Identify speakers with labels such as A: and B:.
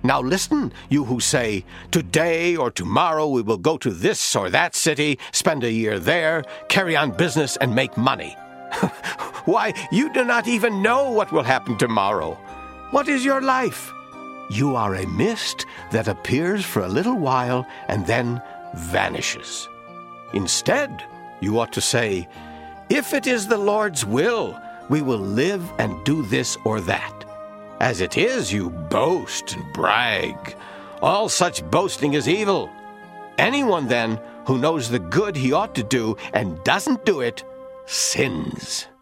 A: Now listen, you who say, today or tomorrow we will go to this or that city, spend a year there, carry on business and make money. Why, you do not even know what will happen tomorrow. What is your life? You are a mist that appears for a little while and then vanishes. Instead, you ought to say, if it is the Lord's will, we will live and do this or that. As it is, you boast and brag. All such boasting is evil. Anyone, then, who knows the good he ought to do and doesn't do it, sins.